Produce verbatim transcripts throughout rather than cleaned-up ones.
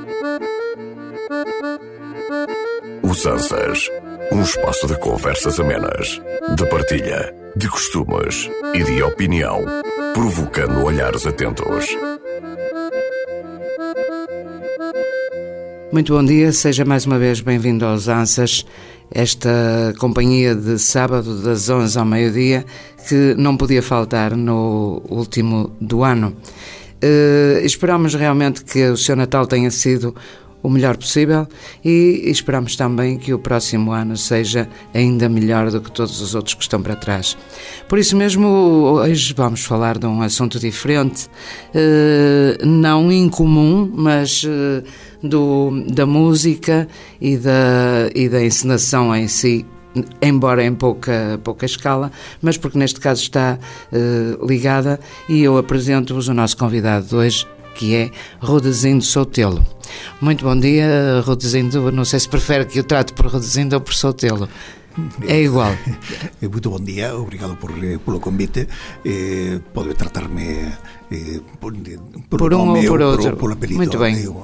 Os Ansas, um espaço de conversas amenas, de partilha, de costumes e de opinião, provocando olhares atentos. Muito bom dia, seja mais uma vez bem-vindo aos Ansas, esta companhia de sábado das onze ao meio-dia que não podia faltar no último do ano. Uh, esperamos realmente que o seu Natal tenha sido o melhor possível e esperamos também que o próximo ano seja ainda melhor do que todos os outros que estão para trás. Por isso mesmo, hoje vamos falar de um assunto diferente, uh, não incomum, mas uh, do, da música e da, e da encenação em si, embora em pouca, pouca escala, mas porque neste caso está uh, ligada, e eu apresento-vos o nosso convidado de hoje, que é Rudecindo Soutelo. Muito bom dia, Rudecindo. Não sei se prefere que eu trate por Rudecindo ou por Soutelo. É igual. Muito bom dia, obrigado por, pelo convite. Eh, pode tratar-me eh, por, por, por um ou por outro. Por, por apelido. Muito bem. Eu,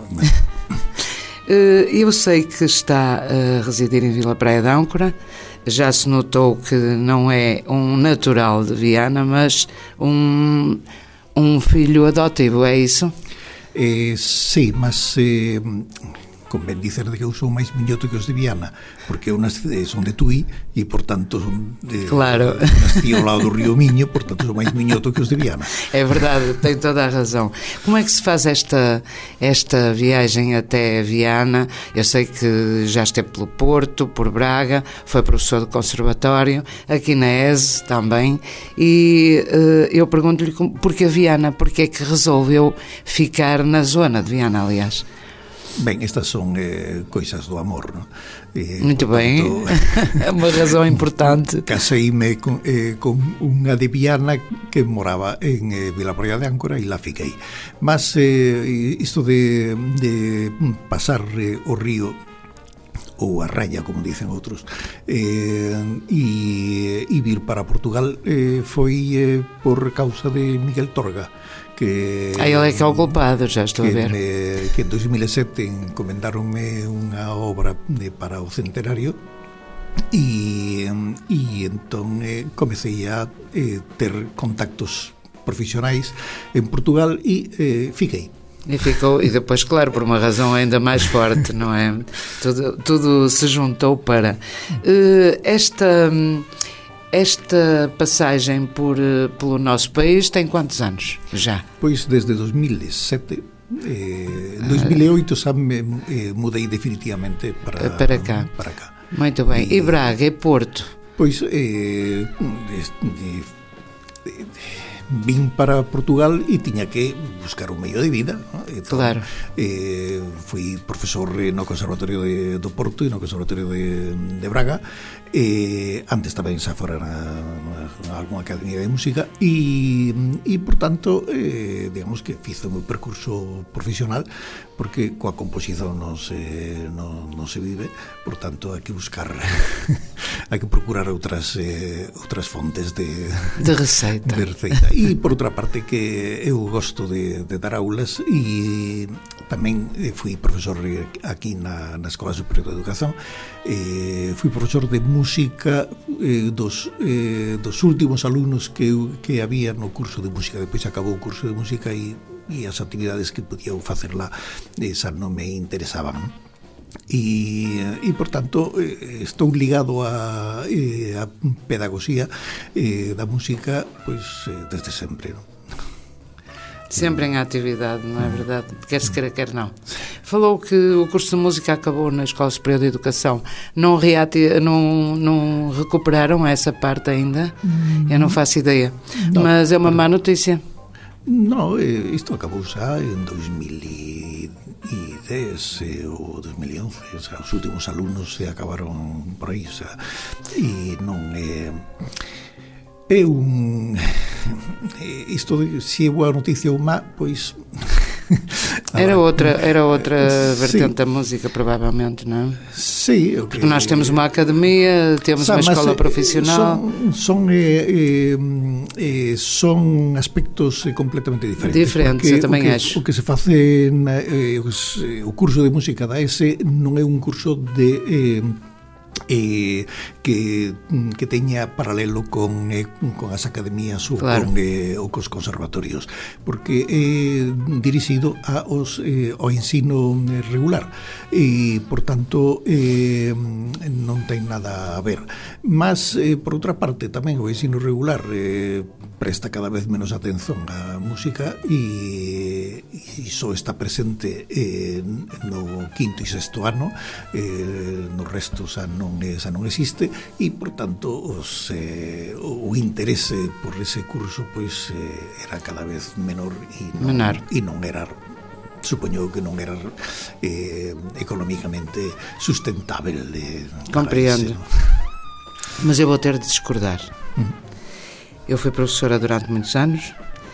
eu sei que está a residir em Vila Praia de Âncora. Já se notou que não é um natural de Viana, mas um... um filho adotivo, é isso? Eh, sí, mas eh, convén dicer de que eu sou máis miñoto que os de Viana, porque eu nasci, son de Tui e, por tanto, son de, claro. nasci ao lado do río Miño, por tanto, sou máis miñoto que os de Viana. É verdade, tem toda a razão. Como é que se faz esta, esta viagem até Viana? Eu sei que já esteve pelo Porto, por Braga, foi professor do conservatório, aqui na E S também, e uh, eu pergunto-lhe porquê Viana, porque é que resolveu ficar na zona de Viana, aliás? Ben, estas son eh, coisas do amor, non? Eh, Muito bem, é uma razão importante. Caseime con, eh, con unha de Viana que moraba en eh, Vila Praia de Âncora e lá fiquei. Mas eh, isto de, de pasar eh, o río ou a raya, como dicen outros, eh, e, e vir para Portugal eh, foi eh, por causa de Miguel Torga, que ah, ele é que é o culpado, já estou que, a ver me, que en dos mil e sete encomendaronme unha obra de, para o centenario e, e entón eh, comecei a eh, ter contactos profesionais en Portugal e eh, fiquei. E ficou, e depois, claro, por uma razão ainda mais forte, não é? Tudo, tudo se juntou para... Uh, esta, esta passagem por, pelo nosso país tem quantos anos já? Pois desde dos mil e sete, eh, dois mil e oito, sabe, me, eh, mudei definitivamente para, para cá. Para cá. Muito bem. E, e Braga e Porto? Pois... Eh, de, de, de, de, vim para Portugal e tiña que buscar un medio de vida, ¿no? Entón, claro. eh, fui profesor no Conservatorio de, do Porto e no Conservatorio de, de Braga, eh, antes tamén xa fora na, na alguna academia de música e, e por tanto eh, digamos que fiz o meu percurso profesional, porque coa composición non se, non, non se vive, por tanto hai que buscar hai que procurar outras eh, outras fontes de, de receita, de receita. E por outra parte que eu gosto de, de dar aulas e tamén fui profesor aquí na, na Escola Superior de Educación, eh, fui profesor de música eh, dos, eh, dos últimos alumnos que, que había no curso de música. Depois acabou o curso de música e, e as actividades que podía facer lá esa non me interesaban. E, e por tanto eh, estou ligado a, eh, a pedagogía eh, da música pois eh, desde sempre, non? Sempre em atividade, não é verdade? Quer se queira, quer não. Falou que o curso de música acabou na Escola Superior de Educação. Não, reati- não, não recuperaram essa parte ainda? Eu não faço ideia. Não, mas é uma má notícia. Não, isto acabou já em dois mil e dez ou dois mil e onze, o sea, os últimos alumnos se acabaron por aí, o sea, e non é é un isto de se é boa noticia ou má, pois Era outra, era outra vertente sí. da música, provavelmente, não é? Sí, porque que... nós temos uma academia, temos Sabe, uma escola mas, profissional. Son, son, eh, eh, son aspectos completamente diferentes. Diferentes, eu também o que, acho. O que se face na, eh, o curso de música da E S non é un curso de... Eh, Eh, que, que teña paralelo con, eh, con as academías ou, claro. con, eh, ou cos conservatorios, porque é eh, dirixido a os, eh, ao ensino regular e, por tanto, eh, non ten nada a ver. Mas, eh, por outra parte, tamén o ensino regular eh, presta cada vez menos atención á música e, e só está presente eh, no quinto e sexto ano, eh, no resto xa non esa non existe e, por tanto, os, eh, o interese por ese curso pois eh, era cada vez menor e non, menor. E non era, supoño que non era eh, económicamente sustentável de, compreendo ese, ¿no? Mas eu vou ter de discordar. uh-huh. Eu fui professora durante muitos anos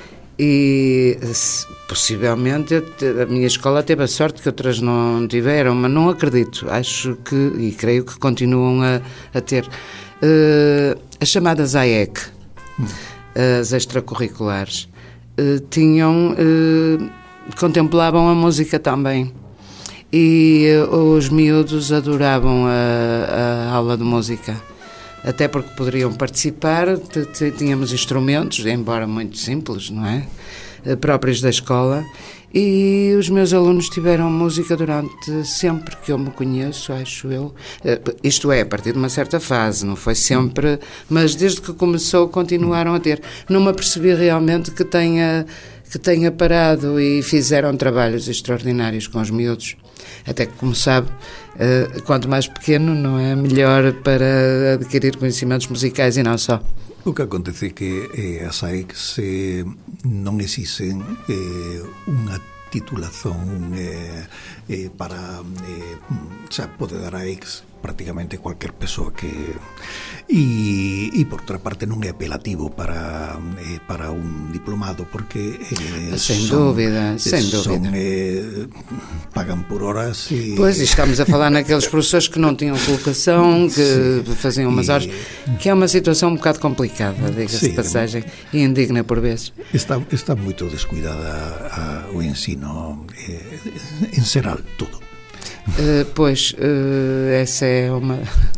e possivelmente a minha escola teve a sorte que outras não tiveram, mas não acredito, acho que, e creio que continuam a, a ter uh, as chamadas A E C, hum. as extracurriculares, uh, tinham uh, contemplavam a música também e uh, os miúdos adoravam a, a aula de música, até porque poderiam participar, tínhamos instrumentos, embora muito simples, não é? Próprios da escola, e os meus alunos tiveram música durante sempre que eu me conheço, acho eu. Isto é, a partir de uma certa fase, não foi sempre, mas desde que começou continuaram a ter. Não me apercebi realmente que tenha, que tenha parado e fizeram trabalhos extraordinários com os miúdos. Até que, como sabe, quanto mais pequeno, não é melhor para adquirir conhecimentos musicais e não só. O que acontece é que eh, as A E Cs eh, non existen eh, unha titulación eh, eh, para eh, xa pode dar a E C prácticamente cualquier persoa que e, e por outra parte non é apelativo para eh, para un diplomado porque eh, sem son, dúvida, sem son, dúvida eh, pagan por horas e... Pois, e estamos a falar naqueles professores que não tinham colocação, que sim, faziam umas horas, e... que é uma situação um bocado complicada, diga-se de passagem, e indigna por vezes. Está, está muito descuidada a, a, o ensino eh, em geral, tudo. Uh, pois, uh, essa é uma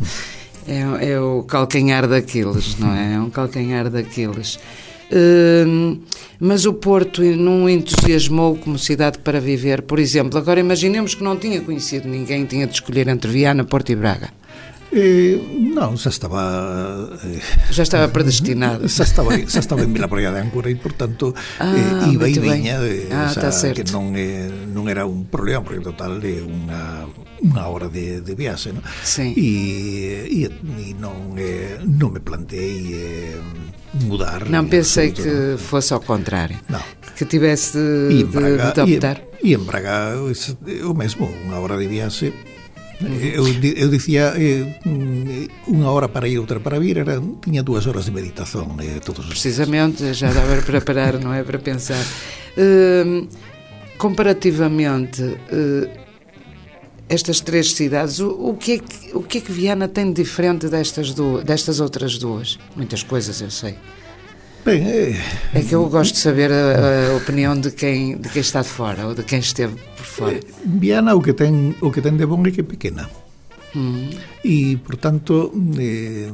é, é o calcanhar daqueles, não é? É um calcanhar daqueles. Uh, mas o Porto não entusiasmou como cidade para viver, por exemplo. Agora imaginemos que não tinha conhecido ninguém, tinha de escolher entre Viana, Porto e Braga. Eh, non, xa estaba eh, xa estaba predestinado, xa estaba, xa estaba en Vila Praia de Ancora e, por tanto, ah, eh, iba e viña eh, ah, xa, que non, eh, non era un problema, porque total é eh, unha unha hora de, de viaxe, ¿no? Sí. E, e, e non, eh, non me plantei eh, mudar. Non pensei que fosse ao contrário, no. Que tivesse de, Braga, de optar. E, e en Braga é o mesmo, unha hora de viaxe. Eu, eu dicía eh, unha hora para ir, outra para vir, era, tiña dúas horas de meditación eh, todos os precisamente dias. Já dava para parar, não é? Para pensar. Uh, comparativamente, uh, estas três cidades, o, o, que é que, o que é que Viana tem de diferente destas, duas, destas outras duas? Muitas coisas, eu sei. Bem, é... é que eu gosto de saber a, a opinião de quem, de quem está de fora, ou de quem esteve por fora. Viana o que ten, o que ten de bom é que é pequena. Mm. E, por tanto, eh,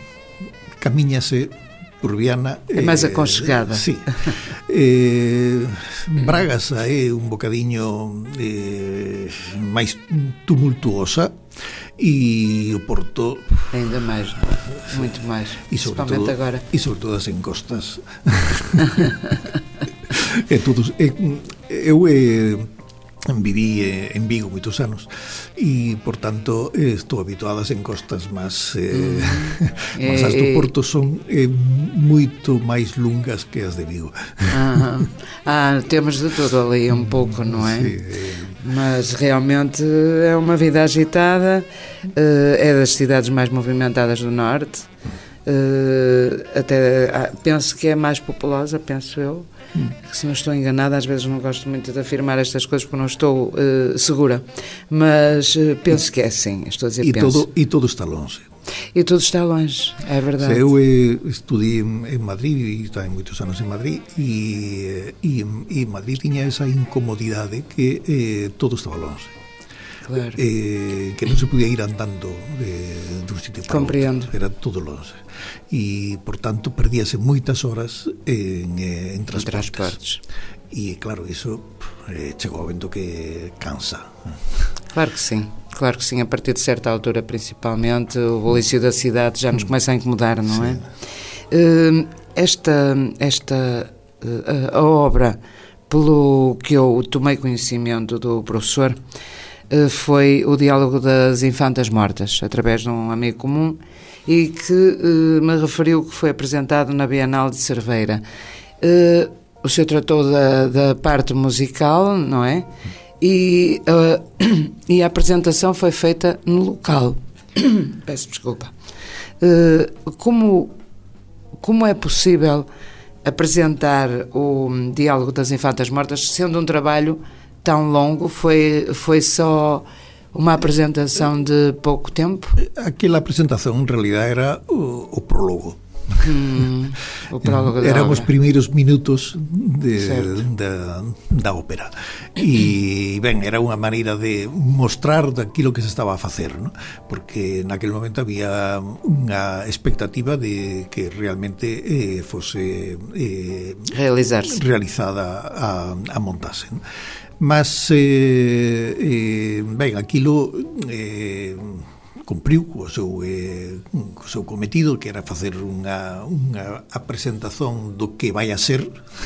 camiñase por Viana. É máis eh, aconchegada. Sí. eh, Bragas é un bocadiño eh, máis tumultuosa, e o Porto ainda máis, muito máis, e principalmente todo, agora, e sobre todo as encostas. E todos e, eu eh, viví en Vigo moitos anos e, por tanto, estou habituado ás encostas, mas eh, mm. mas as do Porto son eh, moito máis longas que as de Vigo. Ah, ah, temos de tudo ali um pouco, não é? Sí, eh, mas realmente é uma vida agitada, é das cidades mais movimentadas do Norte, até penso que é mais populosa, penso eu. que, se não estou enganada, às vezes não gosto muito de afirmar estas coisas porque não estou uh, segura, mas uh, penso que é assim, estou a dizer e penso. Todo, e todo está longe. E tudo está longe, é verdade. Eu eh, estudei em Madrid e estava muitos anos em Madrid e, e, e Madrid tinha essa incomodidade que eh, todo estaba longe. Claro. Eh, que non se podía ir andando de, de un sitio para Compreendo. outro, era todo longe e, por tanto, perdíase moitas horas en, en transportes. transportes e, claro, iso eh, chegou ao vento que cansa. Claro que sim, claro que sim, a partir de certa altura, principalmente o bulício da cidade já nos começa a incomodar, não é? Uh, esta, esta uh, a obra, pelo que eu tomei conhecimento do professor, foi o Diálogo das Infantas Mortas, através de um amigo comum, e que uh, me referiu que foi apresentado na Bienal de Cerveira. Uh, o senhor tratou da, da parte musical, não é? E, uh, e a apresentação foi feita no local. Peço desculpa. Uh, como, como é possível apresentar o Diálogo das Infantas Mortas, sendo um trabalho tão longo? Foi, foi só uma apresentação de pouco tempo? Aquela apresentação, en realidad, era o, o prólogo. Hum, o prólogo da Eran obra. os primeiros minutos de, da, da ópera e, ben, era unha maneira de mostrar daquilo que se estaba a facer, ¿no? Porque naquele momento había unha expectativa de que realmente eh, fose eh, realizarse realizada a, a montase, ¿no? Mas eh, eh, ben, aquilo eh, cumpriu co seu, eh, co seu cometido, que era facer unha, unha presentación do que vai a ser,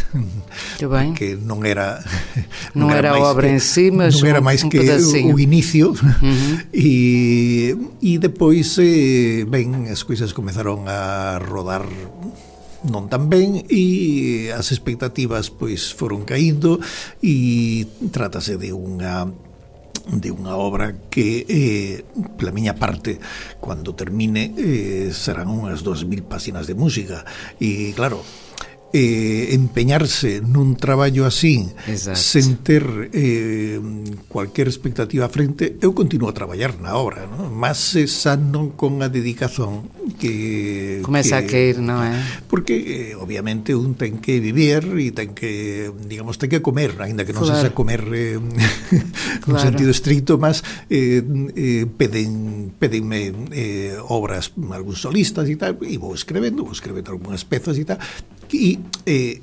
que non era non, non era, era a obra que, en sí, mas non era un, máis un que pedacinho. O inicio. Uh-huh. e, e depois eh, ben, as coisas comezaron a rodar non tan ben e as expectativas pois foron caíndo e trátase de unha de unha obra que eh, pela miña parte, cando termine eh, serán unhas dos mil páxinas de música e claro, eh, empeñarse nun traballo así, exacto, sen ter eh, cualquier expectativa a frente. Eu continuo a traballar na obra, ¿no? Mas esa non con a dedicación que comeza que, a caer, non é? Porque eh, obviamente un ten que vivir e ten que, digamos, ten que comer, ainda que non claro. se xa comer eh, claro. no sentido estricto, mas eh, eh, peden pedenme eh, obras algúns solistas e tal, e vou escrevendo, vou escrevendo algunhas pezas e tal, e eh,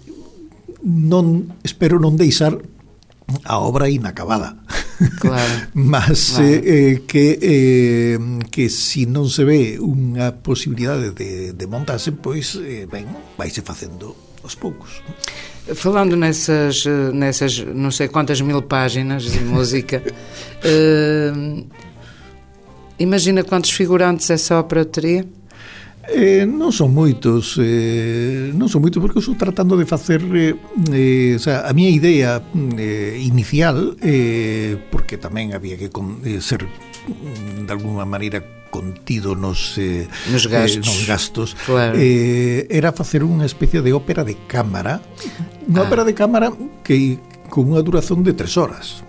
non espero non deixar a obra inacabada. Claro. Mas claro. Eh, eh, que eh, que si non se ve unha posibilidade de, de montarse, pois eh, ben, vaise facendo aos poucos. Falando nessas, nessas não sei quantas mil páginas de música, uh, imagina quantos figurantes essa ópera teria? Eh, non son moitos eh, non son moitos porque eu estou tratando de facer eh, eh, o sea, a miña idea eh, inicial eh, porque tamén había que con, eh, ser de alguna maneira contido nos, eh, nos gastos, eh, nos gastos claro. eh, era facer unha especie de ópera de cámara, unha ah. ópera de cámara que con unha duración de tres horas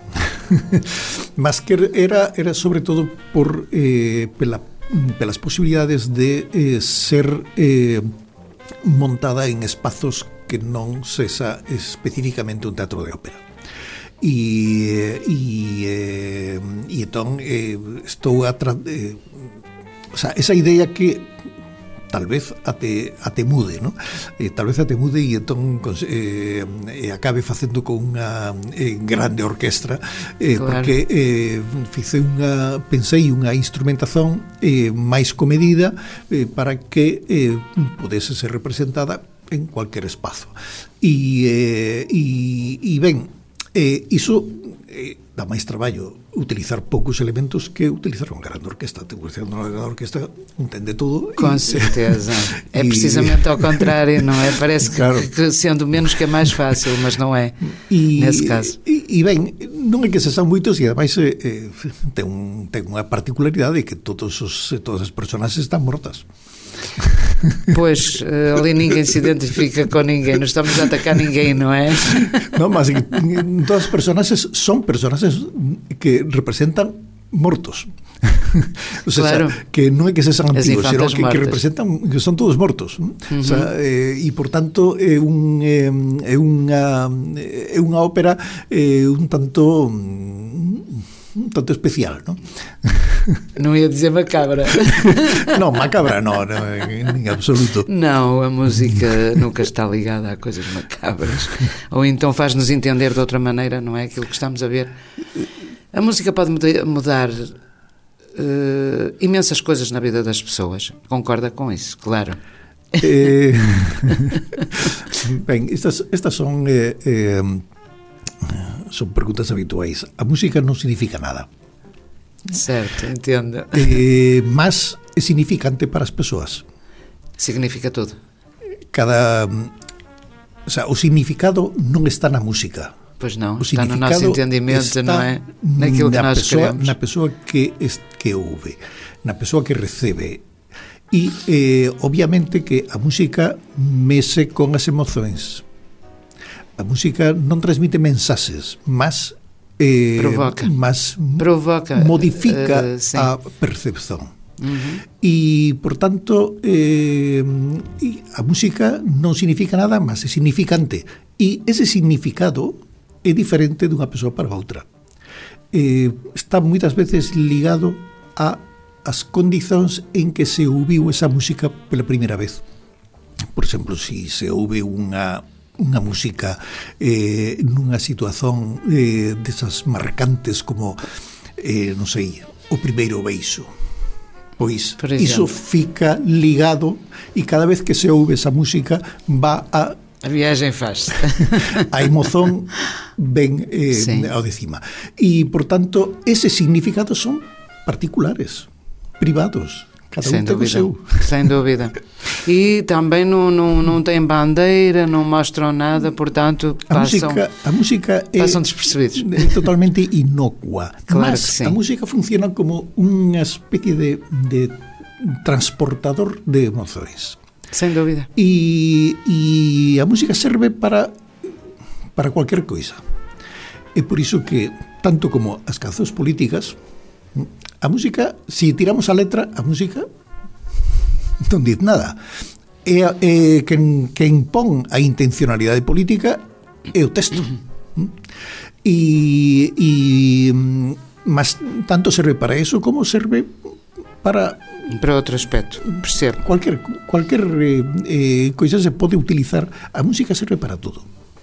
mas que era, era sobre todo por eh, pela pelas posibilidades de eh, ser eh, montada en espazos que non sexa especificamente un teatro de ópera. E, e, eh, e entón eh, estou a tra- eh, o sea, esa idea que tal vez ate, ate mude, ¿no? Eh, tal vez ate mude e entón eh, eh, acabe facendo con unha eh, grande orquestra eh, claro. Porque eh, fice unha, pensei unha instrumentación eh, máis comedida eh, para que eh, pudese ser representada en cualquier espazo e, eh, e, e ben eh, iso eh, dá máis traballo utilizar poucos elementos que utilizar unha grande orquesta. Utilizando unha grande orquesta entende todo. Com e, certeza. É precisamente ao contrário, não é? Parece claro. que, que sendo menos que é mais fácil, mas não é, e, nesse caso. E, e ben, non é que se sexan moitos e ademais eh, ten, un, ten unha particularidade que todos os, todas as personas están mortas. Pois, ali ninguém se identifica com ninguém, não estamos a atacar ninguém, não é? No, mas todos os personaxes son personaxes que representan mortos. O sea, claro. Que non é que sexan antigos, sino que, que mortas. representan que son todos mortos. Uh-huh. O sea, eh, e por tanto é un eh, é unha é unha ópera eh, un tanto un tanto especial, ¿no? Non ia dizer macabra. Non, macabra non, no, en absoluto. Não, a música nunca está ligada a coisas macabras. Ou então faz-nos entender de outra maneira, não é aquilo que estamos a ver. A música pode mudar uh, imensas coisas na vida das pessoas. Concorda com isso, claro. Eh, ben, estas, estas son eh, eh, son preguntas habituais. A música non significa nada. Certo, entendo. Eh, mas é significante para as persoas. Significa tudo. Cada, o sea, o significado non está na música. Pois não, o está no nosso entendimento, não é? Naquilo que nós pessoa, queremos. Na pessoa que, es, que ouve, na pessoa que recebe. E, eh, obviamente, que a música mexe con as emocións. A música non transmite mensaxes, mas eh, provoca, mas provoca, modifica uh, a percepción. Uh-huh. E, por tanto, eh, a música non significa nada, mas é significante. E ese significado é diferente dunha persoa para outra. Eh, está moitas veces ligado a as condicións en que se ouviu esa música pela primeira vez. Por exemplo, se se ouve unha unha música eh, nunha situación eh, desas marcantes como, eh, non sei, o primeiro beiso, pois iso fica ligado e cada vez que se ouve esa música va a a viaxen faz a emoción ben eh, sí. ao de cima. E, por tanto, eses significados son particulares, privados. Cada sem um tem dúvida, o seu. Sem dúvida. E também não, não, não tem bandeira, não mostram nada, portanto a passam, música, a música é, passam despercebidos. É totalmente inocua. Claro mas que sim. A música funciona como unha especie de, de transportador de emoções. Sem dúvida. E, e a música serve para, para cualquier coisa. É por iso que, tanto como as cancións políticas, a música, se tiramos a letra, a música non diz nada. É, é quen, quen pon a intencionalidade política é o texto. Uh-huh. E, e mas tanto serve para eso como serve para para outro aspecto, percebo. Cualquier, cualquier eh, eh, coisa se pode utilizar. A música serve para todo.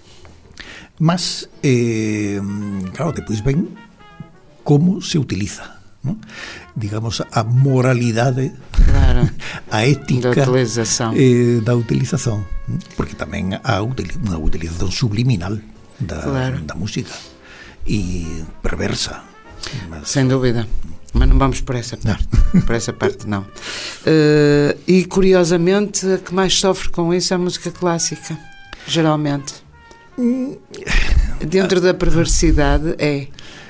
Mas, eh, claro, depois ven como se utiliza, ¿no? Digamos, a moralidade, claro, a ética da utilización, eh, da utilización, porque tamén há unha utilización subliminal da, claro, da música e perversa. Mas, sem dúvida, mas não vamos por essa parte, não. Por essa parte não. Uh, e curiosamente a que mais sofre com isso é a música clássica, geralmente. Hum, dentro da perversidade é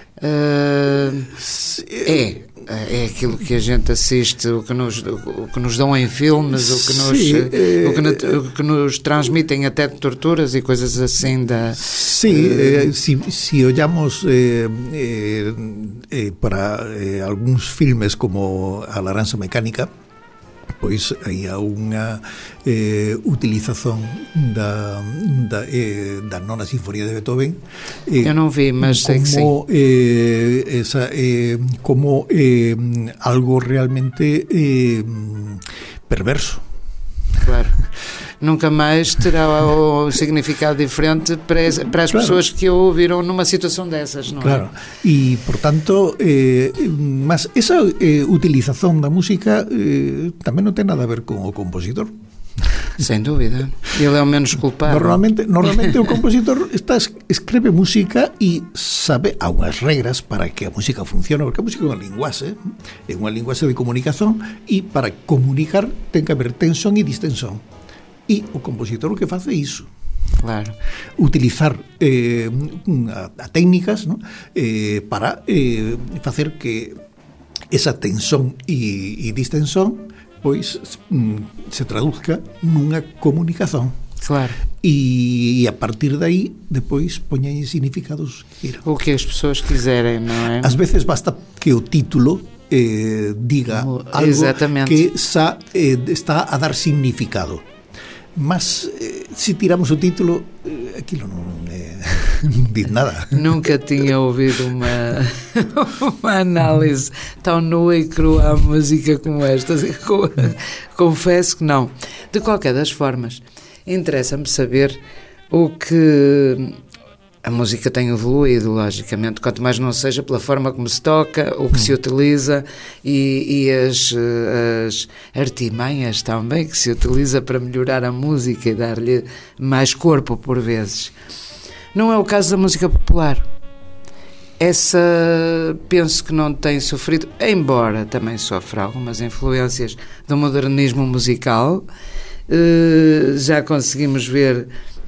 uh, é é aquilo que a gente assiste, o que nos, o que nos dão em filmes, o que nos, sim, é, o, que nos o que nos transmitem até de torturas e coisas assim da... Sim, eh, eh, se, se olhamos eh, eh, eh, para eh, alguns filmes como A Laranxa Mecánica, pois aí há unha eh, utilización da, da, eh, da nona sinfonía de Beethoven. Eh, Eu non vi, mas sei que sim. Eh, esa, eh, como eh, algo realmente eh, perverso. Claro. Nunca mais terá o significado diferente para as, para as claro, pessoas que o ouviram numa situação dessas, não claro. é? Claro, e portanto eh, mas esa eh, utilización da música eh, tamén non ten nada a ver con o compositor. Sem dúvida, ele é o menos culpado. Normalmente, normalmente o compositor está, escreve música e sabe há unhas regras para que a música funcione, porque a música é unha linguaxe, é unha linguaxe de comunicación, e para comunicar ten que haber tensión e distensión. E o compositor o que face é iso. Claro. Utilizar eh, a, a técnicas, ¿no? eh, para eh, facer que esa tensión e, e distensión pois se traduzca nunha comunicación. Claro. E a partir de aí, depois, poñen significados que queiran. O que as pessoas quiserem, não é? Ás veces basta que o título eh, diga Oh, algo exatamente. que xa, eh, está a dar significado. Mas, eh, se tiramos o título, eh, aquilo non, eh, non diz nada. Nunca tinha ouvido uma, uma análise tão nua e crua à música como esta. Confesso que não. De qualquer das formas, interessa-me saber o que a música tem evoluído, logicamente, quanto mais não seja pela forma como se toca, o que hum. se utiliza e, e as, as artimanhas também que se utiliza para melhorar a música e dar-lhe mais corpo por vezes. Não é o caso da música popular. Essa penso que não tem sofrido, embora também sofra algumas influências do modernismo musical. Uh, já conseguimos ver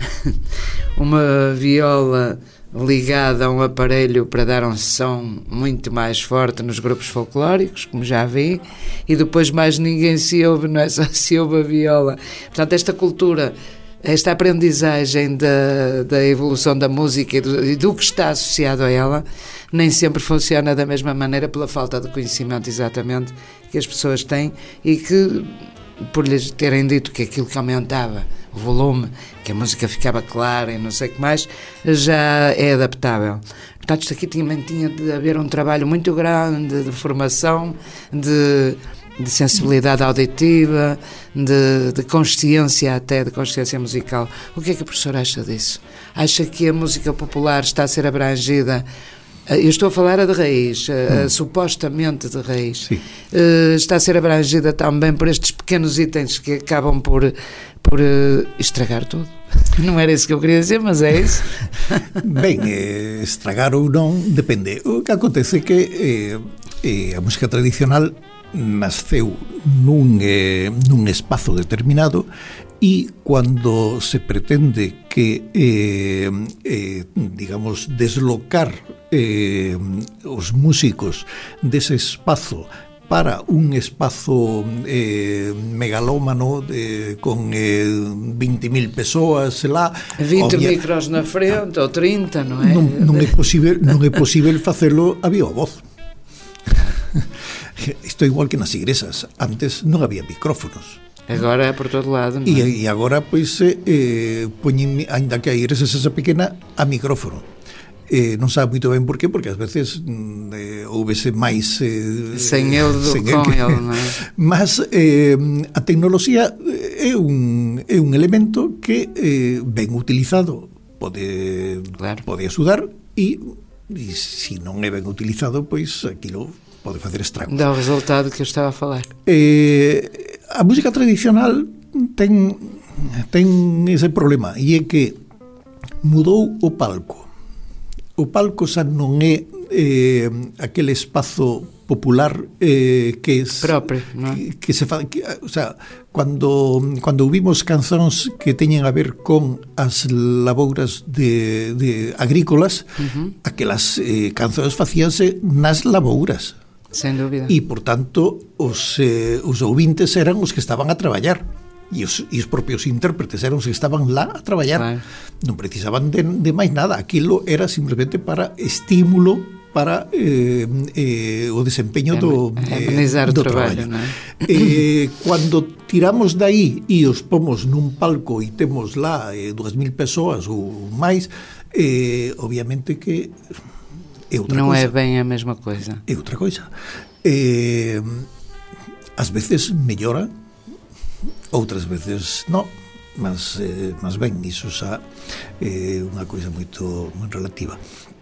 uma viola ligada a um aparelho para dar um som muito mais forte nos grupos folclóricos, como já vi, e depois mais ninguém se ouve, não é só se ouve a viola. Portanto, esta cultura, esta aprendizagem da, da evolução da música e do, e do que está associado a ela, nem sempre funciona da mesma maneira pela falta de conhecimento exatamente que as pessoas têm e que, por lhes terem dito que aquilo que aumentava o volume, que a música ficava clara e não sei o que mais, já é adaptável. Portanto, isto aqui também tinha de haver um trabalho muito grande de formação, de, de sensibilidade auditiva, de, de consciência até, de consciência musical. O que é que a professora acha disso? Acha que a música popular está a ser abrangida? Eu estou a falar a de raiz, a, a, supostamente de raiz. Uh, está a ser abrangida também por estes pequenos itens que acabam por, por uh, estragar tudo. Não era isso que eu queria dizer, mas é isso. Ben, eh, estragar ou non depende. O que acontece é que eh, eh, a música tradicional nasceu nun, eh, nun espazo determinado e cando se pretende que eh, eh, digamos deslocar eh, os músicos dese espazo para un espazo eh, megalómano de, con eh, vinte mil persoas lá, vinte obvia, micros na frente ou trinta, non é? Non, non é posible, non é posible facelo a viva voz. Isto é igual que nas igrexas. Antes non había micrófonos. Agora é por todo lado, non é? E, e agora, pois, eh, poñen, ainda que a igrexa esa pequena, a micrófono. Eh, non sabe moito ben por qué, porque ás veces eh, houvese máis eh, sen eu do sen con el, non é? Mas eh, a tecnoloxía é un, é un elemento que eh, ben utilizado pode, claro. pode axudar e, e se non é ben utilizado, pois aquilo pode facer estragos. Dá o resultado que eu estaba a falar. Eh, a música tradicional ten, ten ese problema, e é que mudou o palco. O palco xa non é eh, aquele espazo popular eh, que es, propio, non? Que, que se fa, que, o sea, cando cando ouvimos canzóns que teñen a ver con as labouras de, de agrícolas, uh-huh. aquelas eh, canzóns facíanse nas labouras. Sen dúbida. E, por tanto, os, eh, os ouvintes eran os que estaban a traballar. E os, e os propios intérpretes eran os que estaban lá a traballar. Claro. Non precisaban de, de máis nada. Aquilo era simplemente para estímulo para eh, eh, o desempeño do, eh, do traballo. traballo. Eh, cando tiramos daí e os pomos nun palco e temos lá eh, dúas mil persoas ou máis, eh, obviamente que é outra non coisa. É ben a mesma coisa. É outra coisa. Eh, ás veces mellora, outras veces non, mas, eh, mas ben, iso xa é eh, unha coisa moito, moito relativa.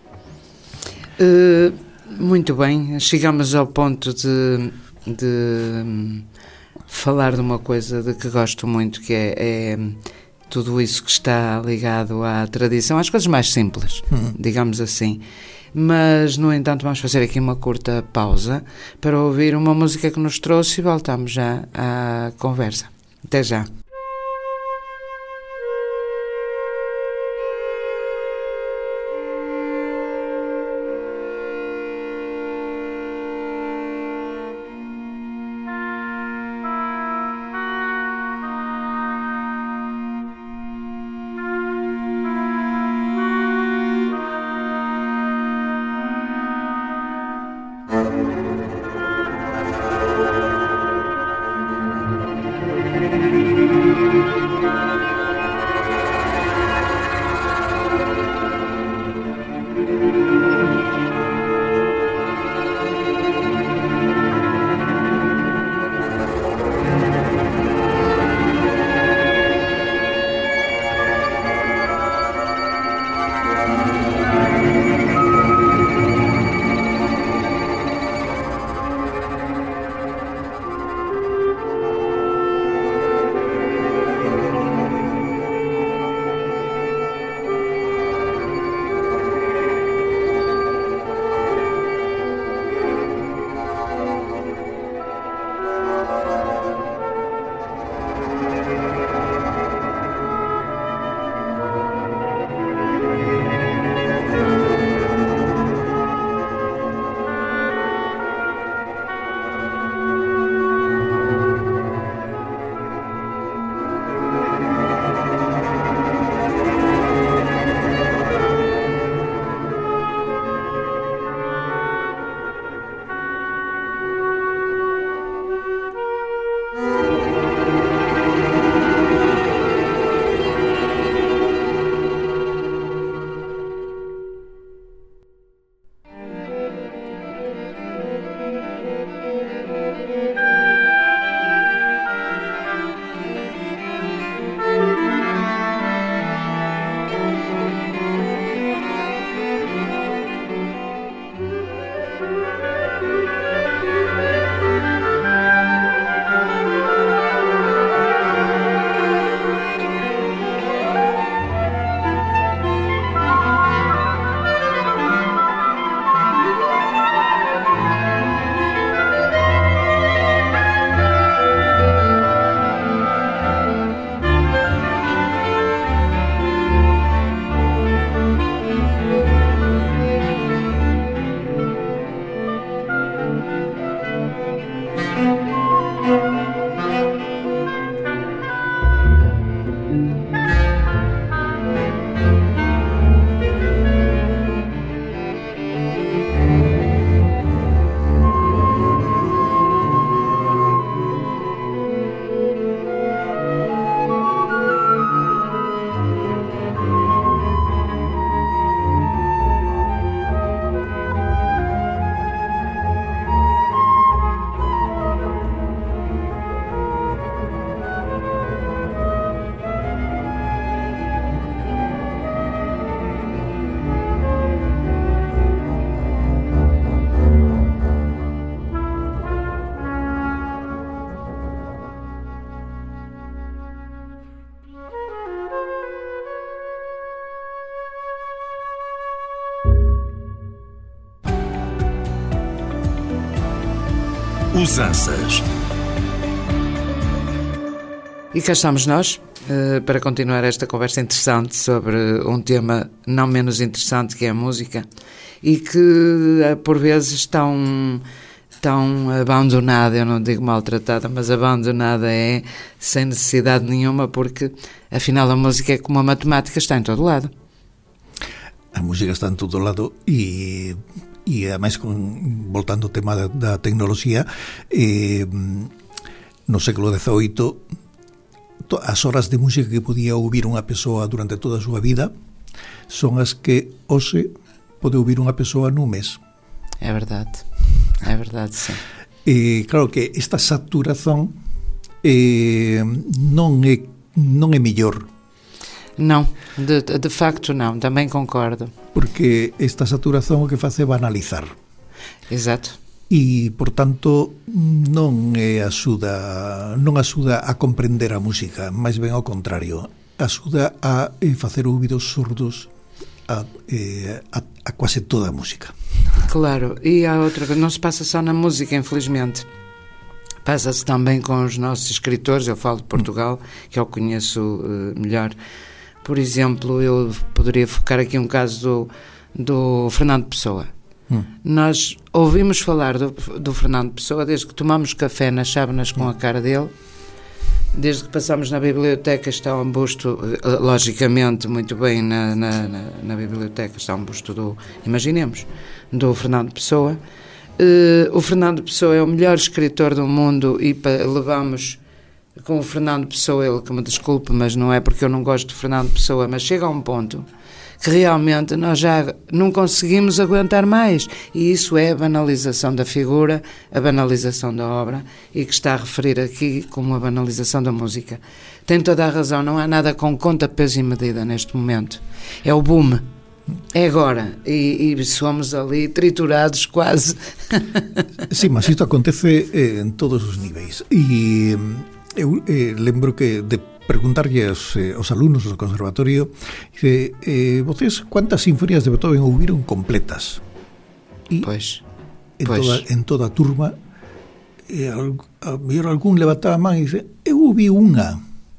Uh, muito bem, chegamos ao ponto de, de um, falar de uma coisa de que gosto muito, que é, é tudo isso que está ligado à tradição, às coisas mais simples, uhum. digamos assim. Mas, no entanto, vamos fazer aqui uma curta pausa para ouvir uma música que nos trouxe e voltamos já à conversa. Até já. Os Ansas. E cá estamos nós, uh, para continuar esta conversa interessante sobre um tema não menos interessante, que é a música, e que uh, por vezes tão, tão abandonada, eu não digo maltratada, mas abandonada é sem necessidade nenhuma, porque afinal a música é como a matemática, está em todo lado. A música está en todo lado e, e ademais, con, voltando ao tema da, da tecnoloxía, eh, no século dezoito, as horas de música que podía ouvir unha persoa durante toda a súa vida son as que hoxe pode ouvir unha persoa nun mes. É verdade, é verdade, sim. E claro que esta saturación eh, non é non é mellor. Non, de, de facto non, tamén concordo. Porque esta saturación o que face é banalizar. Exato. E, por tanto, non é axuda, non axuda a comprender a música, máis ben ao contrario, axuda a eh, facer ouvidos surdos a, eh, a, a quase toda a música. Claro, e há outra que non se pasa só na música, infelizmente. Passa-se também com os nossos escritores, eu falo de Portugal, que eu conheço uh, melhor. Por exemplo, eu poderia focar aqui um caso do, do Fernando Pessoa. Hum. Nós ouvimos falar do, do Fernando Pessoa desde que tomamos café nas chávenas com a cara dele, desde que passamos na biblioteca, está um busto, logicamente, muito bem na, na, na, na biblioteca, está um busto do, imaginemos, do Fernando Pessoa. Uh, o Fernando Pessoa é o melhor escritor do mundo e pa, levamos com o Fernando Pessoa, ele que me desculpe, mas não é porque eu não gosto de Fernando Pessoa, mas chega a um ponto que realmente nós já não conseguimos aguentar mais, e isso é a banalização da figura, a banalização da obra, e que está a referir aqui como a banalização da música. Tem toda a razão, não há nada com conta, peso e medida neste momento. É o boom, é agora, e, e somos ali triturados quase. Sim, mas isto acontece eh, en todos os niveis, e eu eh, lembro que de preguntarlle aos, eh, aos alumnos do conservatorio, que eh, vocês cuántas sinfonías de Beethoven ouviron completas? E pois, en, pois. Toda, en toda a turma, eh, a mellor algún levantaba a man e dice, eu ouvi unha,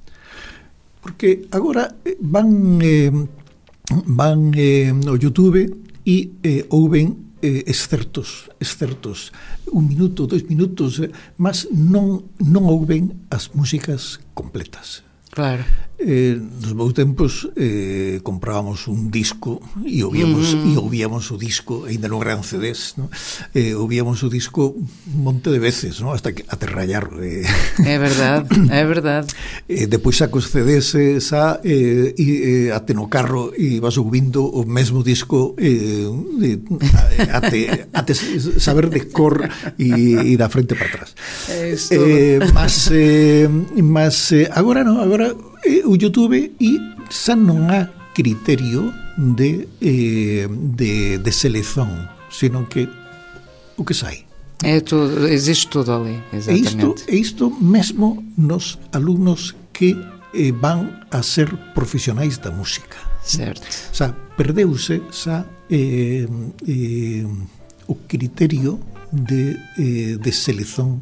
porque agora van eh, van eh, no YouTube e eh, ouven eh, excertos, excertos, un minuto, dois minutos, eh, mas non, non ouven as músicas completas. Claro. Eh, nos meus tempos eh, comprábamos un disco e ouvíamos, mm. e ouvíamos o disco, ainda non eran C Ds, ¿no? eh, ouvíamos o disco un monte de veces, ¿no? Hasta que até rayar. Eh. É verdade, é verdade. Eh, depois saco os C Ds eh, xa, eh, e, eh, até no carro e vas ouvindo o mesmo disco eh, eh, até, até saber de cor e, e da frente para atrás. É isto. Eh, mas eh, mas eh, agora non, agora eh, o YouTube e xa non há criterio de, eh, de, de selección, sino que o que sai. É tudo, existe tudo ali, exatamente. É isto, é isto mesmo nos alumnos que eh, van a ser profesionais da música. Certo. Xa, perdeuse xa eh, eh, o criterio de, eh, de selección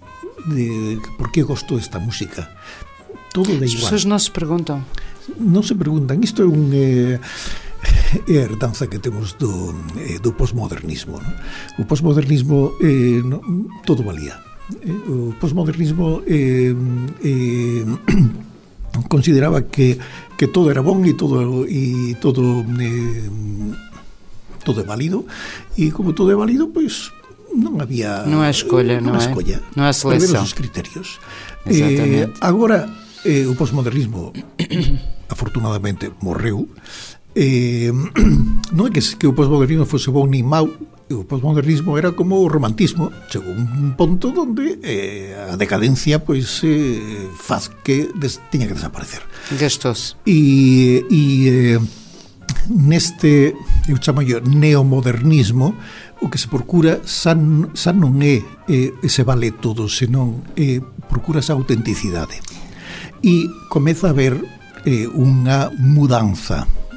de por que gosto desta música. Todo de igual. As pessoas non se perguntam. Non se preguntan. Isto é un eh, é a herdanza que temos do, eh, do posmodernismo, ¿no? O posmodernismo eh, no, todo valía. Eh, o posmodernismo eh, eh, consideraba que, que todo era bon e todo e todo eh, todo é válido, e como todo é válido, pois non había non há escolha, non, non, é? Escolha, non há seleção. Os criterios. Eh, agora eh, o posmodernismo afortunadamente morreu. Eh, non é que, que o posmodernismo fose bon ni mau, o posmodernismo era como o romantismo, chegou un ponto onde eh, a decadencia pois eh, faz que des, tiña que desaparecer. Gastos. E, e eh, neste, eu chamo yo neomodernismo, o que se procura xa, xa non é eh, ese vale todo, senón eh, procura esa autenticidade. E comeza a haber eh, unha mudanza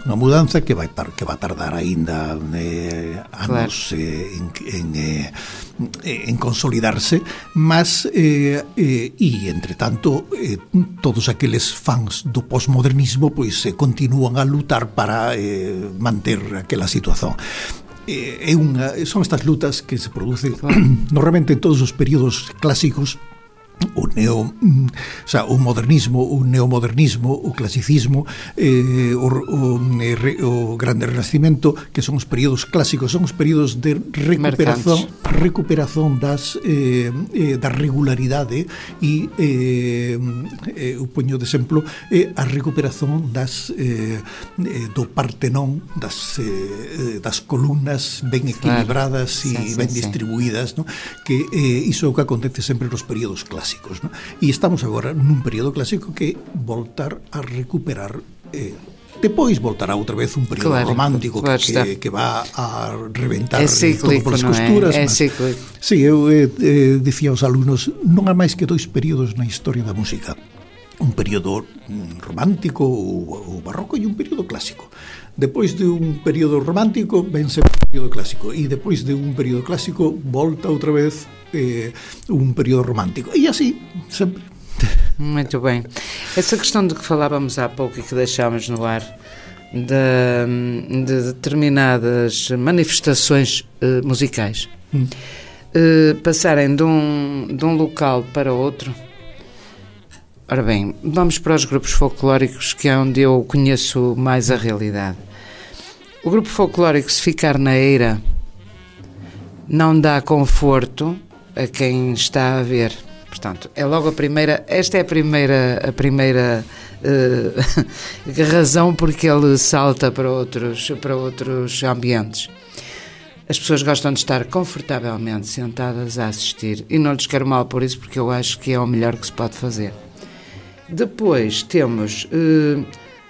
unha mudanza que vai tar, que vai tardar aínda eh, anos claro. eh, en, en, eh, en consolidarse, mas eh, eh, e entre tanto eh, todos aqueles fans do postmodernismo pois eh, continúan a lutar para eh, manter aquela situación. É unha, son estas lutas que se producen claro. normalmente en todos os períodos clásicos, o neo, o sea, o modernismo, o neomodernismo, o clasicismo, eh, o, o, o grande renacimento, que son os períodos clásicos, son os períodos de recuperación, Mercantes. recuperación das eh, eh, da regularidade e eh, eh, o poño de exemplo eh, a recuperación das eh, do Partenón, das eh, das columnas ben equilibradas claro. e sí, ben sí, distribuídas, sí. ¿no? Que eh, iso é o que acontece sempre nos períodos clásicos. ¿No? E estamos agora nun período clásico que voltar a recuperar eh, depois voltará outra vez un período claro, romántico claro que, que va a reventar todo polas costuras. É, é cíclico. Sí, eu eh, eh, dicía aos alumnos, non há máis que dois períodos na historia da música, un período romántico ou, ou barroco e un período clásico. Depois de un período romántico vense un período clásico e depois de un período clásico volta outra vez eh, un período romántico e así sempre. Muito bem. Essa questão de que falávamos há pouco e que deixámos no ar de, de determinadas manifestações uh, musicais hum. uh, passarem de um, de um local para outro. Ora bem, vamos para os grupos folclóricos, que é onde eu conheço mais a realidade. O grupo folclórico, se ficar na eira, não dá conforto a quem está a ver. Portanto, é logo a primeira, esta é a primeira, a primeira uh, razão porque ele salta para outros, para outros ambientes. As pessoas gostam de estar confortavelmente sentadas a assistir e não lhes quero mal por isso, porque eu acho que é o melhor que se pode fazer. Depois temos uh,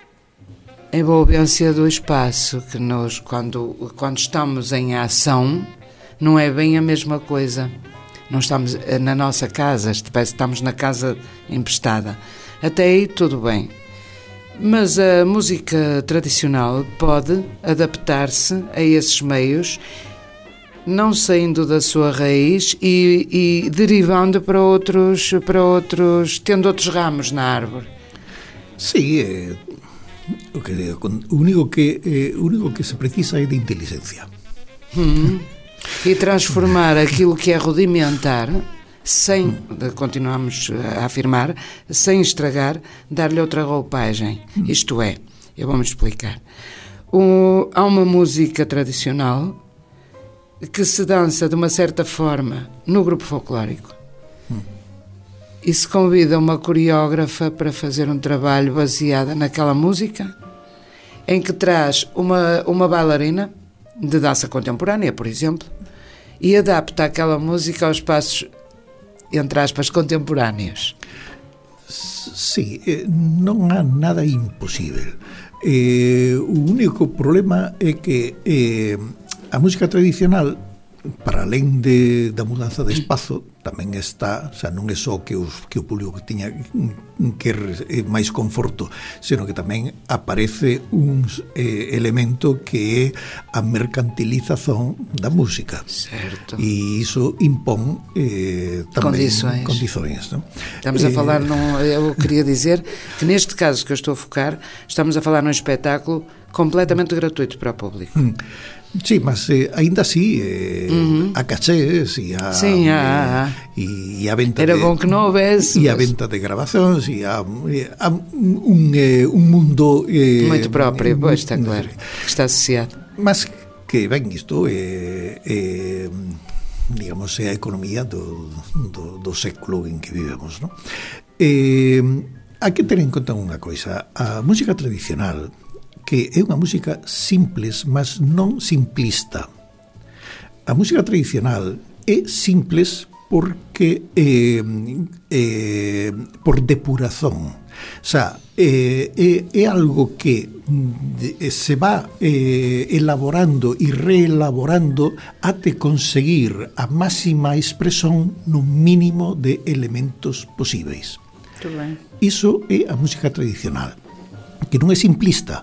a envolvência do espaço, que nós, quando, quando estamos em ação, não é bem a mesma coisa. Não estamos na nossa casa, estamos na casa emprestada. Até aí tudo bem. Mas a música tradicional pode adaptar-se a esses meios, não saindo da sua raiz e, e derivando para outros, para outros, tendo outros ramos na árvore. Sí, eh, o que digo, o único que eh, o único que se precisa é de inteligencia. Hum. E transformar aquilo que é rudimentar, sem, continuamos a afirmar, sem estragar, dar-lhe outra roupagem. Isto é, eu vou-me explicar. O, há uma música tradicional que se dança de uma certa forma no grupo folclórico hum. e se convida uma coreógrafa para fazer um trabalho baseado naquela música, em que traz uma, uma bailarina de dança contemporânea, por exemplo, e adapta aquela música aos passos, entre aspas, contemporâneos. Sí, eh, non há nada imposible. Eh, o único problema é que eh, a música tradicional, para alén de, da mudanza de espazo, tamén está, o sea, non é só que, os, que o público que tiña que é máis conforto, senón que tamén aparece un eh, elemento que é a mercantilización da música. Certo. E iso impón eh, tamén condições. condições non? Estamos a eh, falar, num, eu queria dizer que neste caso que eu estou a focar, estamos a falar num espetáculo completamente gratuito para o público. Hum. Sí, mas eh, ainda así eh, uh-huh. a cachés e a, sí, a, eh, e a venta era de, bon que non houvese e a venta de grabacións e a, a un, eh, un mundo eh, moito propio, pois está claro que está asociado. Mas que ben isto é, é digamos, é a economía do, do, do século en que vivemos, non? Eh, hai que ter en conta unha coisa, a música tradicional, que é unha música simples, mas non simplista. A música tradicional é simples porque eh, eh, por depuración. O sea, eh, é, é algo que se va eh, elaborando e reelaborando até conseguir a máxima expresión no mínimo de elementos posíveis. Iso é a música tradicional, que non é simplista,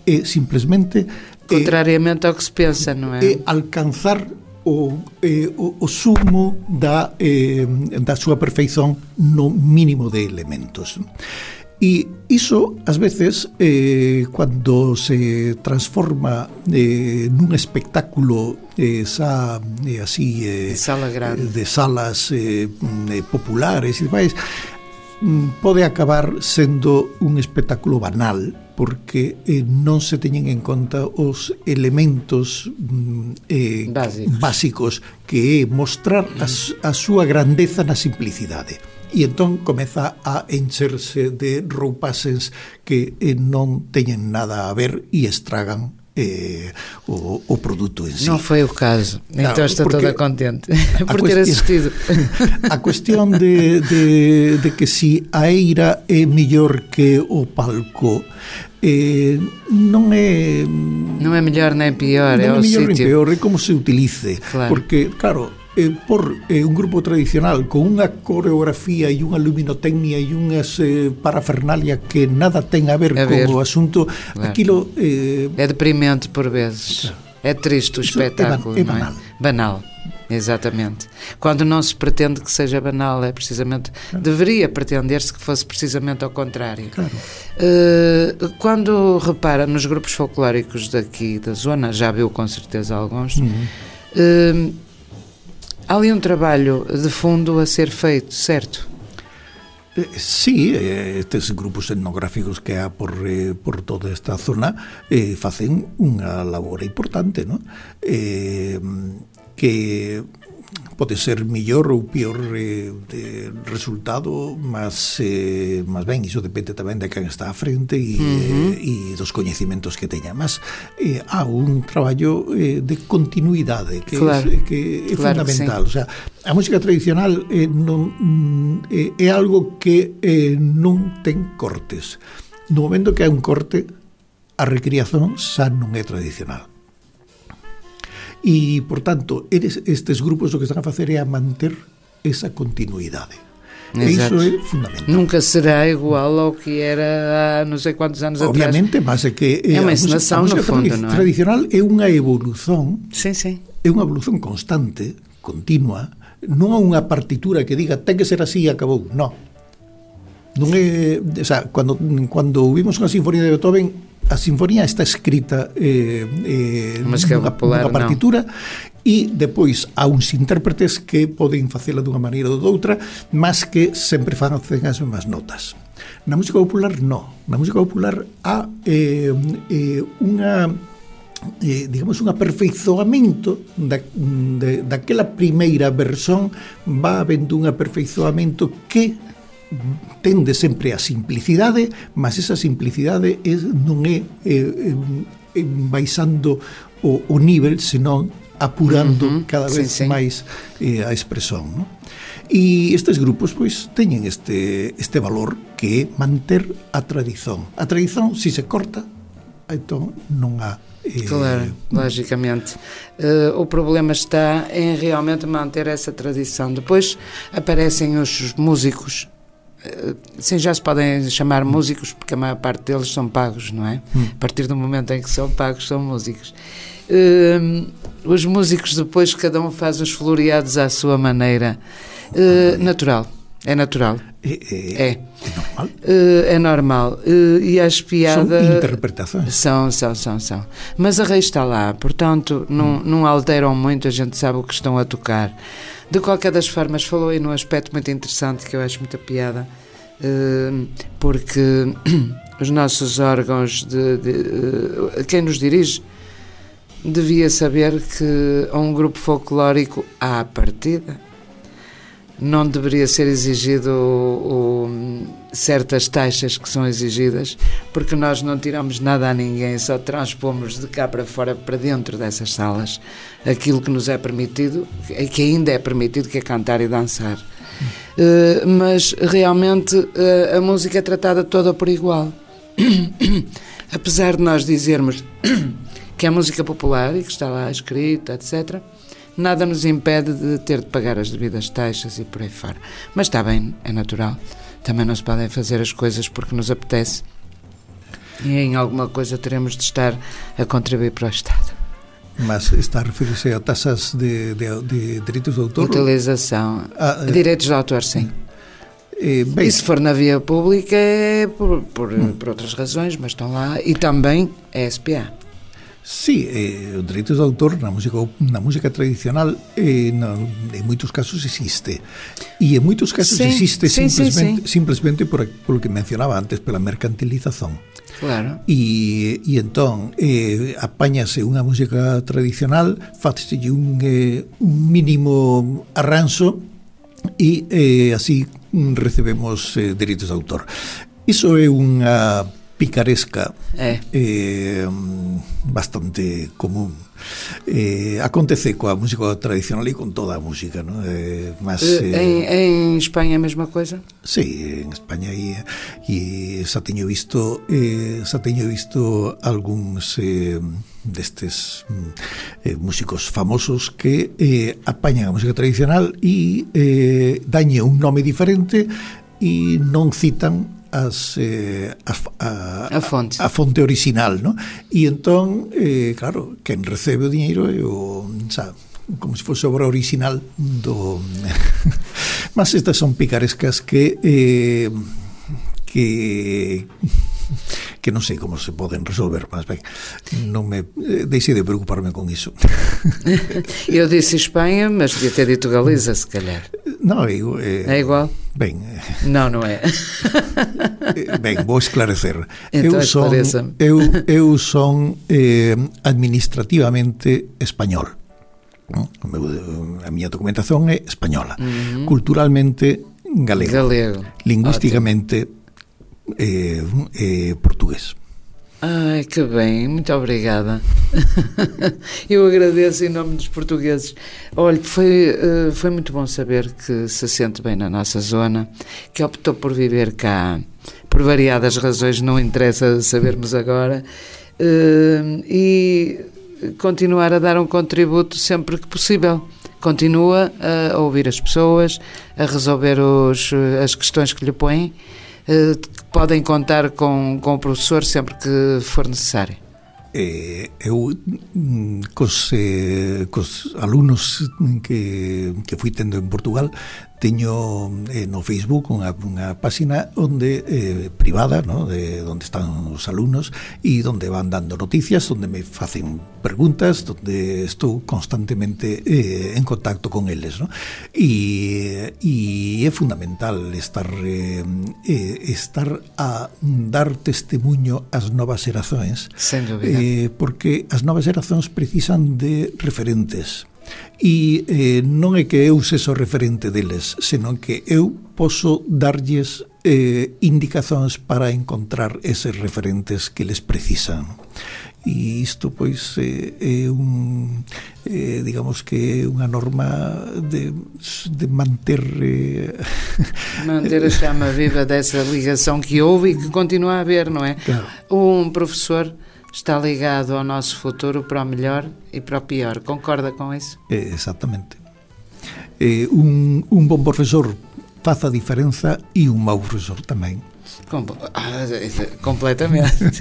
é simplesmente contrariamente é, ao que se pensa, não é? É alcanzar o, eh, o, o sumo da, eh, da súa perfeición no mínimo de elementos. E iso, ás veces, eh, cando se transforma eh, nun espectáculo eh, sa, eh, así, eh, Sala grande. de salas eh, populares e demais, pode acabar sendo un espectáculo banal, porque eh, non se teñen en conta os elementos eh, básicos. básicos, que é mostrar a, a súa grandeza na simplicidade. E entón comeza a encherse de roupaxes que eh, non teñen nada a ver e estragan eh, o, o produto en sí. Non foi o caso, claro, então estou toda contente por ter cuestión, assistido. A cuestión de, de, de que si a eira é mellor que o palco, eh, non é non é mellor nem pior, non é o mellor sitio. Nem peor, é como se utilice, claro. Porque claro, eh, por eh, un grupo tradicional con unha coreografía e unha luminotecnia e unhas eh, parafernalia que nada ten a ver a con ver. o asunto, claro. Aquilo eh, é deprimente por vezes, claro. É triste o espetáculo, é, é não é? banal. Banal, exatamente. Quando não se pretende que seja banal, é precisamente, claro. Deveria pretender-se que fosse precisamente ao contrário. Claro. Uh, quando repara nos grupos folclóricos daqui da zona, já viu com certeza alguns, uhum. uh, há ali um trabalho de fundo a ser feito, certo? Sí, estes grupos etnográficos que há por, eh, por toda esta zona eh, facen unha labor importante, ¿no? Eh, que pode ser millor ou pior eh, de resultado, mas, eh, mas ben, iso depende tamén de quen está á frente e, uh-huh. eh, e dos coñecimentos que teña. Mas eh, há un traballo eh, de continuidade que, claro. é, que é claro, fundamental. Sí. O sea, a música tradicional eh, non, eh, é algo que eh, non ten cortes. No momento que hai un corte, a recriación xa non é tradicional. E, por tanto, eres, estes grupos o que están a facer é a manter esa continuidade. E iso é fundamental. Nunca será igual ao que era há non sei quantos anos Obviamente, atrás. Obviamente, mas é que é unha encenação no fundo, non é? Tradicional é unha evolución. Sí, sí. É unha evolución constante, continua. Non há unha partitura que diga ten que ser así e acabou. Non. Non é, o sea, cando cando vimos unha sinfonía de Beethoven, a sinfonía está escrita eh, eh, nunha, nunha partitura no. E depois há uns intérpretes que poden facela dunha maneira ou doutra, mas que sempre fan as mesmas notas. Na música popular non. Na música popular há eh, eh, unha eh, digamos un aperfeizoamento da, de, daquela primeira versión, va habendo un aperfeizoamento que tende sempre a simplicidade, mas esa simplicidade é, non é eh, eh, baixando o, o nivel, senón apurando uh-huh. cada vez sí, sí. máis eh, a expresión, ¿no? E estes grupos pois teñen este, este valor que é manter a tradición. A tradición, se si se corta, entón non há eh, claro, logicamente. Uh, o problema está em realmente manter essa tradição. Depois aparecem os músicos. Sim, já se podem chamar músicos porque a maior parte deles são pagos, não é? Hum. A partir do momento em que são pagos, são músicos. Uh, os músicos depois, cada um faz os floreados à sua maneira. Uh, natural, é natural. É, é, é. é normal. Uh, é normal. Uh, e as piadas... São interpretações. São, são, são, são. Mas a raiz está lá, portanto, não, não alteram muito, a gente sabe o que estão a tocar. De qualquer das formas, falou aí num aspecto muito interessante que eu acho muita piada, porque os nossos órgãos, de, de, quem nos dirige, devia saber que a um grupo folclórico, à partida, não deveria ser exigido o, o, certas taxas que são exigidas, porque nós não tiramos nada a ninguém, só transpomos de cá para fora, para dentro dessas salas, aquilo que nos é permitido, que ainda é permitido, que é cantar e dançar. Uh, mas realmente uh, a música é tratada toda por igual. Apesar de nós dizermos que é música popular e que está lá escrita, etcétera, nada nos impede de ter de pagar as devidas taxas e por aí fora. Mas está bem, é natural. Também não se podem fazer as coisas porque nos apetece. E em alguma coisa teremos de estar a contribuir para o Estado. Mas está a referir-se a taxas de, de, de direitos de autor? Utilização. Ah, direitos de autor, sim. Eh, bem, e se for na via pública é por, por, hum. por outras razões, mas estão lá. E também é S P A. Sí, eh, os dereitos de autor na música, na música tradicional eh, na, en moitos casos existe, e en moitos casos sí, existe sí, simplesmente, sí, sí. simplesmente por, por lo que mencionaba antes, pela mercantilización. Claro. E, e entón eh, apáñase unha música tradicional, fácese un, eh, un mínimo arranxo e eh, así recebemos eh, dereitos de autor. Iso é unha picaresca eh. Eh, bastante común. Eh, acontece coa música tradicional e con toda a música, ¿no? Eh, mas, eh, en, en España a mesma coisa? Sí, en España e, e xa teño visto eh, xa teño visto algúns eh, destes eh, músicos famosos que eh, apañan a música tradicional e eh, dañe un nome diferente e non citan as, eh, a, a, a, fonte. a fonte original, ¿no? E entón, eh, claro, quen recebe o diñeiro é o, xa, como se fose obra original do... Mas estas son picarescas que eh, que que non sei como se poden resolver, mas ben, non me deixei de preocuparme con iso. Eu disse Espanha, mas devia ter dito Galiza, se calhar. Non, digo... Eh, é igual? Ben... Non, non é. Ben, vou esclarecer. Então, eu son, eu, eu son eh, administrativamente español. A miña documentación é española. Uh-huh. Culturalmente galego. Galego. Lingüísticamente eh, eh, portugués. Ai, que bem, muito obrigada. Eu agradeço em nome dos portugueses. Olha, foi, foi muito bom saber que se sente bem na nossa zona, que optou por viver cá, por variadas razões, não interessa sabermos agora, e continuar a dar um contributo sempre que possível. Continua a ouvir as pessoas, a resolver os, as questões que lhe põem, que podem contar com, com o professor sempre que for necessário. Eh, eu cos, eh, cos alumnos que, que fui tendo en Portugal teño eh, no Facebook unha, unha página onde eh, privada, ¿no? De onde están os alumnos e onde van dando noticias, onde me facen preguntas, onde estou constantemente eh, en contacto con eles, ¿no? E, e é fundamental estar eh, estar a dar testemunho ás novas xeracións, sen dúbida, eh, porque as novas xeracións precisan de referentes. E eh, non é que eu seso referente deles, senón que eu poso darlles eh, indicacións para encontrar eses referentes que les precisan. E isto, pois, é, é un eh, digamos que é unha norma de, de manter eh, manter a chama viva dessa ligação que houve e que continua a haver, não é? Claro. Um professor está ligado ao nosso futuro para o melhor e para o pior. Concorda com isso? Eh, exactamente. Eh, un, un bon profesor faz a diferenza e un mau profesor tamén. Com, ah, completamente.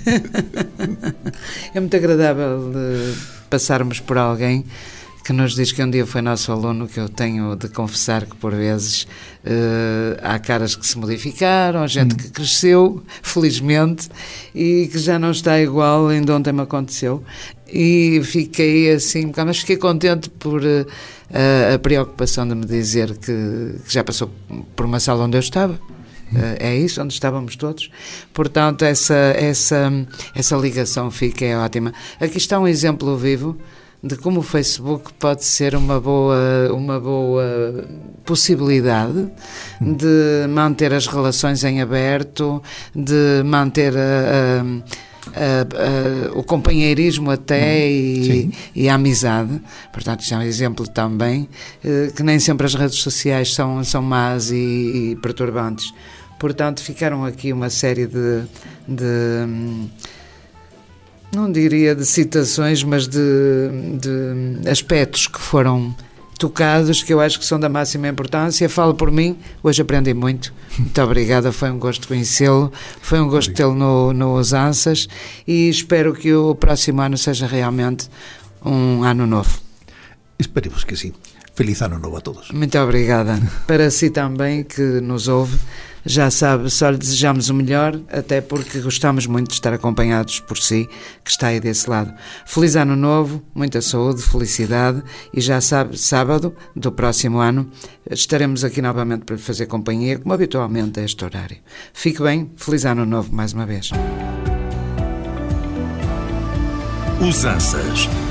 É muito agradável passarmos por alguém que nos diz que um dia foi nosso aluno, que eu tenho de confessar que por vezes uh, há caras que se modificaram, gente hum. que cresceu, felizmente, e que já não está igual, ainda ontem me aconteceu, e fiquei assim, mas fiquei contente por uh, a, a preocupação de me dizer que, que já passou por uma sala onde eu estava. Uh, é isso, onde estávamos todos. Portanto, essa, essa, essa ligação fica é ótima. Aqui está um exemplo vivo de como o Facebook pode ser uma boa, uma boa possibilidade de manter as relações em aberto, de manter a, a, a, o companheirismo até e, e a amizade. Portanto, isto é um exemplo também que nem sempre as redes sociais são, são más e, e perturbantes. Portanto, ficaram aqui uma série de, de não diria de citações, mas de, de aspectos que foram tocados, que eu acho que são da máxima importância. Falo por mim, hoje aprendi muito. Muito obrigada, foi um gosto conhecê-lo, foi um gosto tê-lo no, no Usanças, e espero que o próximo ano seja realmente um ano novo. Esperemos que sim. Feliz ano novo a todos. Muito obrigada. Para si também, que nos ouve, já sabe, só lhe desejamos o melhor, até porque gostamos muito de estar acompanhados por si, que está aí desse lado. Feliz ano novo, muita saúde, felicidade, e já sabe, sábado do próximo ano estaremos aqui novamente para lhe fazer companhia, como habitualmente a este horário. Fique bem, feliz ano novo mais uma vez. Usanças